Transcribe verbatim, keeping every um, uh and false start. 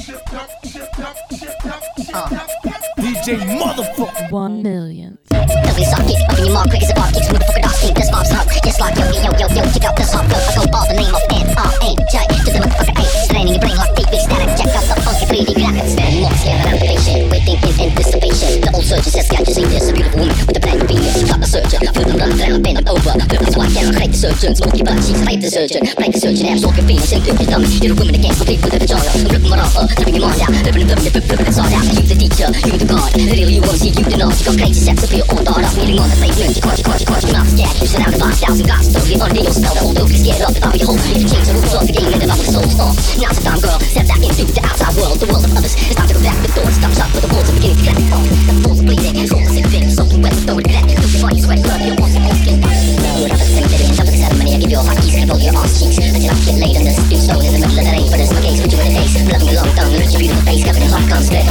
D J motherfucker one million. Double suck it up in your mouth quick as a bar kicks. Motherfucker dog sleep, this bomb smoke. Just like yo, yo, yo, yo, check out this hot flow. I go all the name of N R A J to the motherfucker A. Straining your brain like deep big static. Check out the funky three D graphics. Spend more scared around the patient, waiting in anticipation. The old surgeon says, can't you see this? A beautiful woman with a plan to be this. Got the surgeon, flip them, run around, bend them over. Flip them twice down, hate the surgeon. Smoke your butt cheeks, hate the surgeon. Break the surgeon, absorb your feelings, sink through your dummy. You're a woman again, complete with a vagina. Rip them off, uh, flipping your mind out. Flipping them, flipping, flipping it all out. You the teacher, you the god. Really, you won't see you the nod. You got crazy sex appeal, all thought up. Kneeling on the pavement, you caught, you caught, you caught. Your mouth scared, you surround the five thousand guys. So get under your spell, the old oak is scared of the top of your hole. If you change the rules of the game, and the mouth with the soul's off. Now's the time, girl, step back into the outside world, the world of others. It's time to go back the door, stop shop, but the walls are beginning to crack. The fools are bleeding, souls are sick, big, soaking wet, throw it back. Lose your body, sweat, blood, your walls are all skin. Whatever the same living, double the ceremony, I give you all hot keys, and roll your arse cheeks. Until I get laid on this, do stone in the middle of the rain, but it's my gaze, put you in the face. Loving your long tongue, look at your beautiful face, covered in hot gum spit.